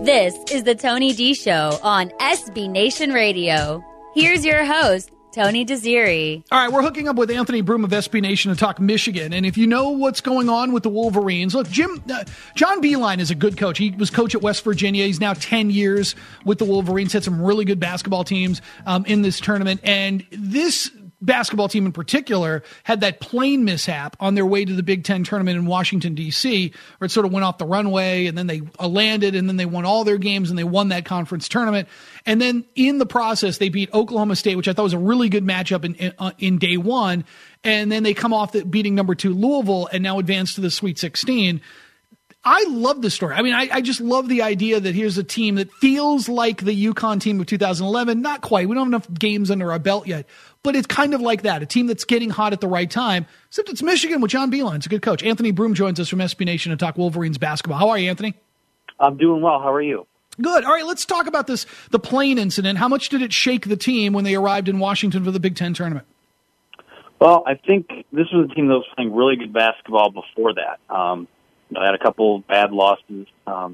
This is the Tony D Show on SB Nation Radio. Here's your host, Tony Desiri. All right, we're hooking up with Anthony Broome of SB Nation to talk Michigan. And if you know what's going on with the Wolverines, look, John Beilein is a good coach. He was coach at West Virginia. He's now 10 years with the Wolverines, had some really good basketball teams in this tournament. And this basketball team in particular had that plane mishap on their way to the Big Ten tournament in Washington, D.C., where it sort of went off the runway, and then they landed, and then they won all their games, and they won that conference tournament. And then in the process, they beat Oklahoma State, which I thought was a really good matchup in day one. And then they come off beating number 2 Louisville and now advance to the Sweet 16. I love the story. I mean, I just love the idea that here's a team that feels like the UConn team of 2011. Not quite. We don't have enough games under our belt yet. But it's kind of like that, a team that's getting hot at the right time, except it's Michigan with John Beilein. It's a good coach. Anthony Broome joins us from SB Nation to talk Wolverines basketball. How are you, Anthony? I'm doing well. How are you? Good. All right, let's talk about the plane incident. How much did it shake the team when they arrived in Washington for the Big Ten tournament? Well, I think this was a team that was playing really good basketball before that. I had a couple bad losses. I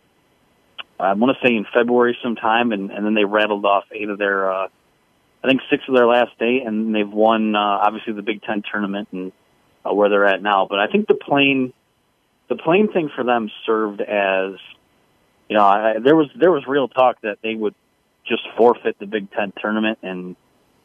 want to say in February sometime, and then they rattled off 8 of their 6 of their last 8, and they've won, obviously, the Big Ten tournament and where they're at now. But I think the plane thing for them served as, there was real talk that they would just forfeit the Big Ten tournament and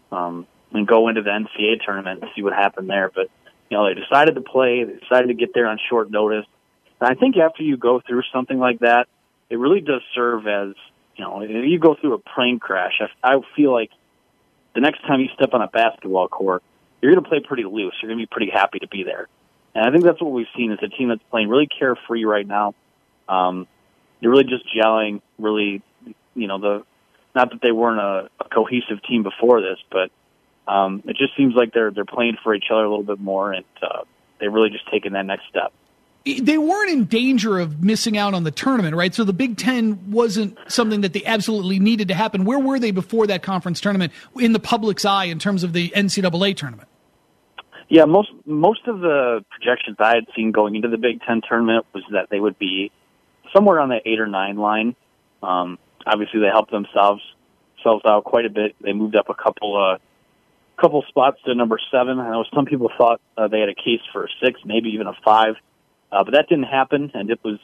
go into the NCAA tournament and see what happened there. But, they decided to play. They decided to get there on short notice. And I think after you go through something like that, it really does serve as, if you go through a plane crash, I feel like the next time you step on a basketball court, you're going to play pretty loose. You're going to be pretty happy to be there. And I think that's what we've seen is a team that's playing really carefree right now. They're really just gelling, really, not that they weren't a cohesive team before this, but it just seems like they're playing for each other a little bit more, and they've really just taken that next step. They weren't in danger of missing out on the tournament, right? So the Big Ten wasn't something that they absolutely needed to happen. Where were they before that conference tournament in the public's eye in terms of the NCAA tournament? Yeah, most of the projections I had seen going into the Big Ten tournament was that they would be somewhere on the 8 or 9 line. Obviously, they helped themselves out quite a bit. They moved up a couple spots to number 7. I know some people thought they had a case for a 6, maybe even a 5. But that didn't happen, and it was,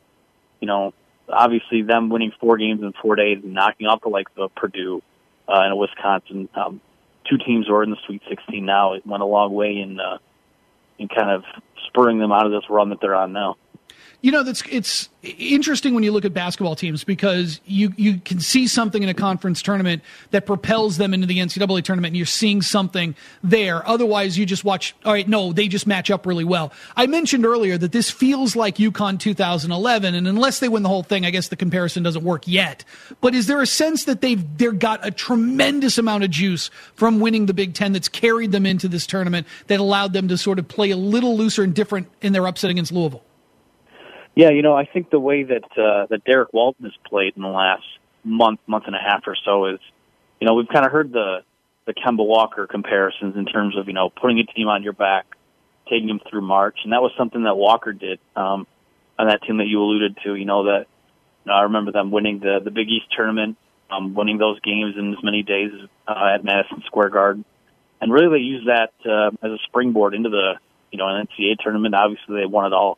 obviously them winning 4 games in 4 days and knocking off the likes of Purdue and Wisconsin. 2 teams who are in the Sweet 16 now. It went a long way in kind of spurring them out of this run that they're on now. It's interesting when you look at basketball teams because you can see something in a conference tournament that propels them into the NCAA tournament, and you're seeing something there. Otherwise, you just watch, all right, no, they just match up really well. I mentioned earlier that this feels like UConn 2011, and unless they win the whole thing, I guess the comparison doesn't work yet. But is there a sense that they've got a tremendous amount of juice from winning the Big Ten that's carried them into this tournament that allowed them to sort of play a little looser and different in their upset against Louisville? Yeah, I think the way that Derek Walton has played in the last month and a half or so is, we've kind of heard the Kemba Walker comparisons in terms of, putting a team on your back, taking them through March. And that was something that Walker did on that team that you alluded to, I remember them winning the Big East tournament, winning those games in as many days at Madison Square Garden. And really they used that as a springboard into the, an NCAA tournament. Obviously they won it all.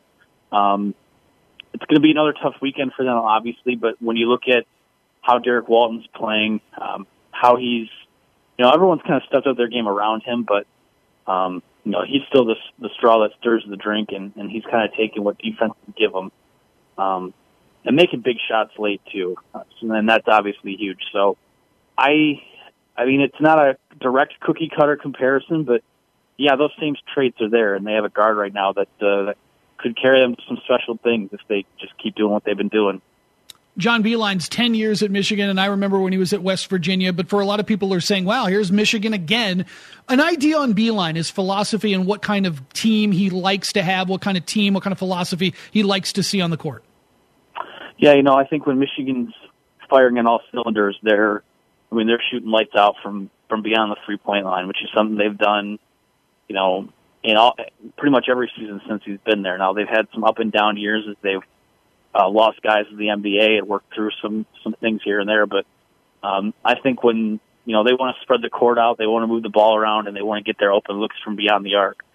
It's going to be another tough weekend for them, obviously, but when you look at how Derek Walton's playing, how he's, everyone's kind of stepped up their game around him, but, he's still the straw that stirs the drink, and he's kind of taking what defense can give him, and making big shots late, too. And that's obviously huge. So, I mean, it's not a direct cookie-cutter comparison, but, yeah, those same traits are there, and they have a guard right now that could carry them to some special things if they just keep doing what they've been doing. John Beilein's 10 years at Michigan, and I remember when he was at West Virginia, but for a lot of people are saying, wow, here's Michigan again. An idea on Beilein, his philosophy and what kind of team he likes to have, what kind of team, what kind of philosophy he likes to see on the court. Yeah, I think when Michigan's firing on all cylinders, they're shooting lights out from beyond the 3-point line, which is something they've done, in pretty much every season since he's been there. Now, they've had some up and down years as they've lost guys in the NBA and worked through some things here and there. But I think when they want to spread the court out, they want to move the ball around, and they want to get their open looks from beyond the arc.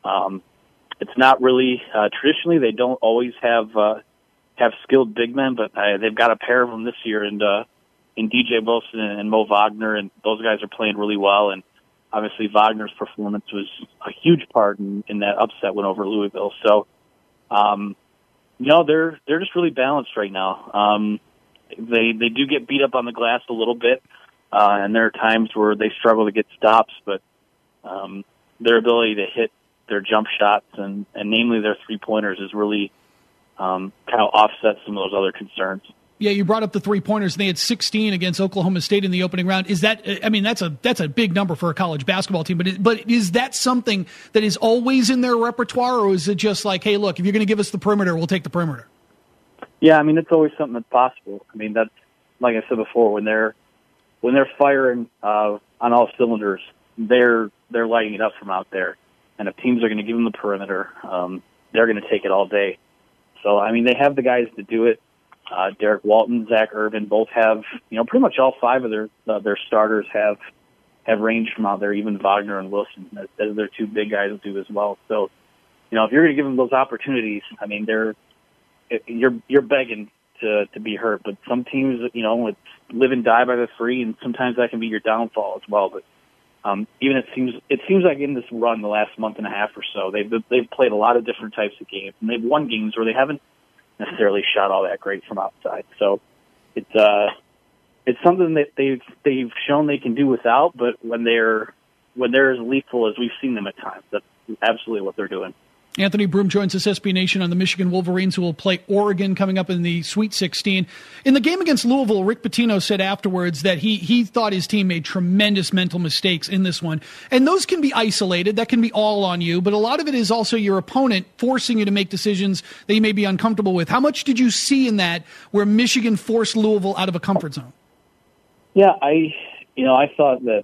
It's not really traditionally they don't always have skilled big men, but they've got a pair of them this year, and in DJ Wilson and Mo Wagner, and those guys are playing really well. And obviously Wagner's performance was a huge part in that upset win over Louisville. So, they're just really balanced right now. They do get beat up on the glass a little bit, and there are times where they struggle to get stops, but their ability to hit their jump shots and namely their 3-pointers is really kind of offset some of those other concerns. Yeah, you brought up the 3-pointers. They had 16 against Oklahoma State in the opening round. Is that? I mean, that's a big number for a college basketball team. But is that something that is always in their repertoire, or is it just like, hey, look, if you're going to give us the perimeter, we'll take the perimeter? Yeah, I mean, it's always something that's possible. I mean, that's like I said before, when they're firing on all cylinders, they're lighting it up from out there. And if teams are going to give them the perimeter, they're going to take it all day. So I mean, they have the guys to do it. Derek Walton, Zach Irvin both have, pretty much all 5 of their starters have range from out there. Even Wagner and Wilson, as their 2 big guys do as well. So, if you're going to give them those opportunities, I mean, you're begging to be hurt. But some teams, it's live and die by the 3, and sometimes that can be your downfall as well. But even it seems like in this run the last month and a half or so, they've played a lot of different types of games, and they've won games where they haven't necessarily shot all that great from outside. So it's something that they've shown they can do without, but when they're as lethal as we've seen them at times, that's absolutely what they're doing. Anthony Broome joins us, SB Nation, on the Michigan Wolverines, who will play Oregon coming up in the Sweet 16. In the game against Louisville, Rick Pitino said afterwards that he thought his team made tremendous mental mistakes in this one. And those can be isolated. That can be all on you. But a lot of it is also your opponent forcing you to make decisions that you may be uncomfortable with. How much did you see in that where Michigan forced Louisville out of a comfort zone? Yeah, I thought that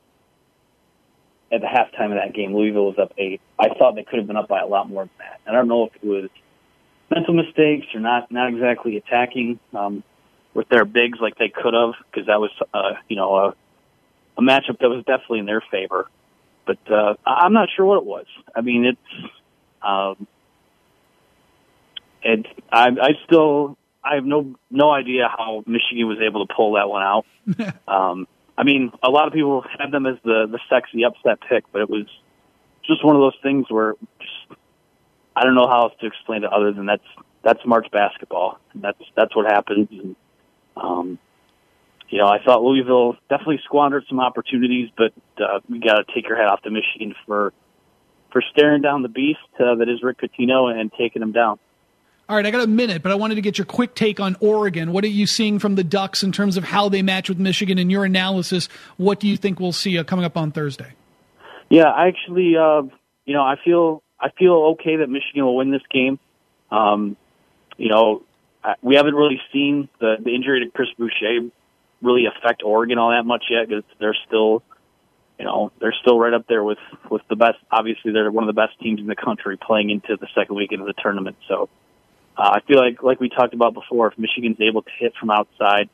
at the halftime of that game, Louisville was up 8. I thought they could have been up by a lot more than that. And I don't know if it was mental mistakes or not exactly attacking with their bigs like they could have, because that was, a matchup that was definitely in their favor. But I'm not sure what it was. I mean, I have no idea how Michigan was able to pull that one out. I mean, a lot of people had them as the sexy upset pick, but it was just one of those things where I don't know how else to explain it other than that's March basketball. And that's what happens. And, I thought Louisville definitely squandered some opportunities, but we got to take your hat off to Michigan for staring down the beast that is Rick Pitino and taking him down. All right, I got a minute, but I wanted to get your quick take on Oregon. What are you seeing from the Ducks in terms of how they match with Michigan? In your analysis, what do you think we'll see coming up on Thursday? Yeah, I actually, I feel okay that Michigan will win this game. We haven't really seen the injury to Chris Boucher really affect Oregon all that much yet, because they're still right up there with the best. Obviously, they're one of the best teams in the country playing into the second weekend of the tournament. So I feel like we talked about before, if Michigan's able to hit from outside,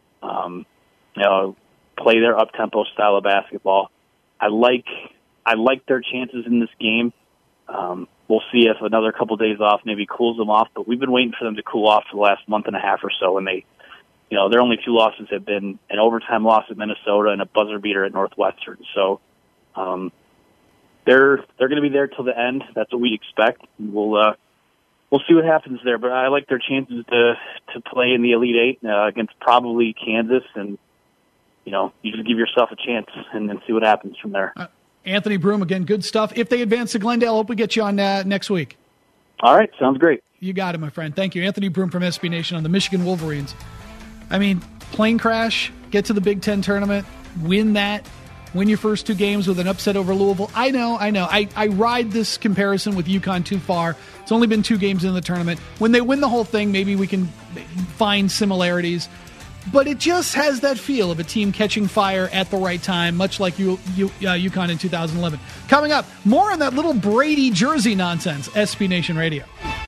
play their up-tempo style of basketball, I like their chances in this game. We'll see if another couple days off maybe cools them off, but we've been waiting for them to cool off for the last month and a half or so, and their only 2 losses have been an overtime loss at Minnesota and a buzzer beater at Northwestern. So they're going to be there till the end. That's what we expect. We'll see what happens there, but I like their chances to play in the Elite 8 against probably Kansas, and you just give yourself a chance and then see what happens from there. Anthony Broome, again, good stuff. If they advance to Glendale, hope we get you on next week. All right, sounds great. You got it, my friend. Thank you. Anthony Broome from SB Nation on the Michigan Wolverines. I mean, plane crash, get to the Big Ten tournament, win your first 2 games with an upset over Louisville. I know. I ride this comparison with UConn too far. It's only been 2 games in the tournament. When they win the whole thing, maybe we can find similarities. But it just has that feel of a team catching fire at the right time, much like UConn in 2011. Coming up, more on that little Brady jersey nonsense. SB Nation Radio.